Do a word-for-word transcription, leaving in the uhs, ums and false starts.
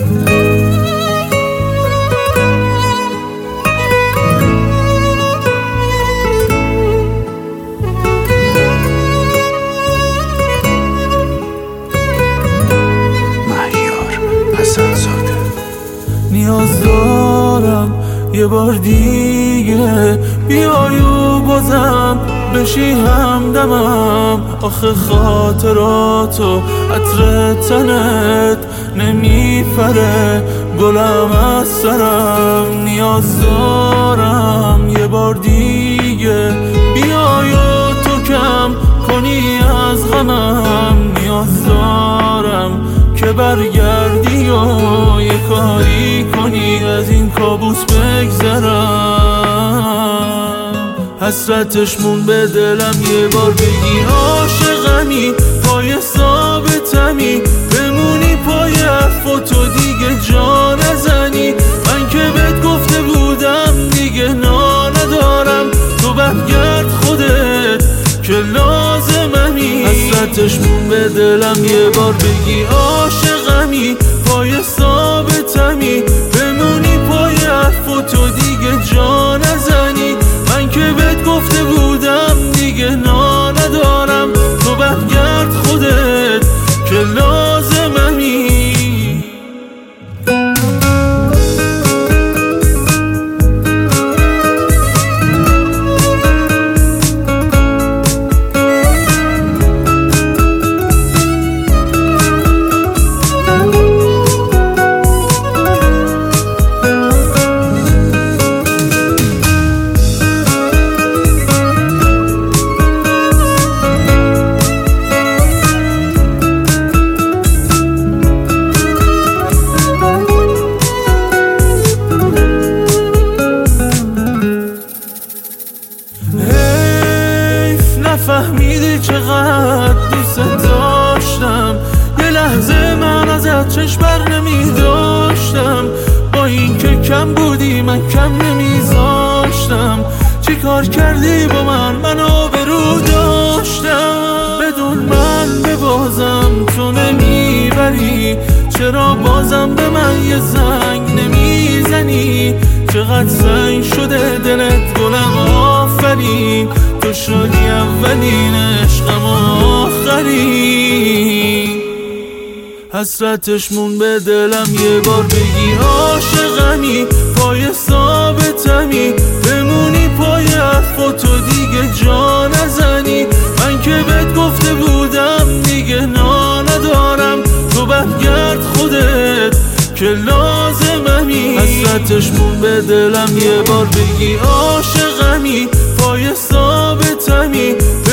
نیاز دارم یه بار دیگه بیای و بازم بشی همدمم. آخه خاطراتو عطر تنت نمیپره گلم از سرم. نیاز دارم یه بار دیگه بیای و تو کم کنی از غمم. نیاز دارم که برگردی و یه کاری کنی از این کابوس بگذرم. حسرتش مون به دلم یه بار بگی عاشقمی، پای ثابتمی بمونی پای حرفاتو دیگه جا نزنی. من که بهت گفته بودم دیگه نا ندارم، تو برگرد خودت که لازممی. حسرتش مون به دلم یه بار بگی عاشقمی، پای ثابتمی بمونی پای حرفاتو دیگه جا نزنی. من که بهت گفته بودم دیگه نا ندارم، تو برگرد خودت که لازممی. فهمیدی چقدر دوست داشتم، یه لحظه من ازت چشم بر نمی داشتم. با این که کم بودی من کم نمیذاشتم. چی کار کردی با من منو برو داشتم. بدون من به بازم تو نمیبری، چرا بازم به من یه زنگ نمیزنی؟ چقدر سنگ شده دلت گلم آفرین، تو شدی اولین عشقم آخرین. حسرتش مون به دلم یه بار بگی عاشقمی، پای ثابتمی بمونی پای حرفاتو دیگه جا نزنی. من که بهت گفته بودم دیگه نا ندارم، تو برگرد خودت که لازممی. حسرتش مون به دلم یه بار بگی عاشقمی، پای ثابتمی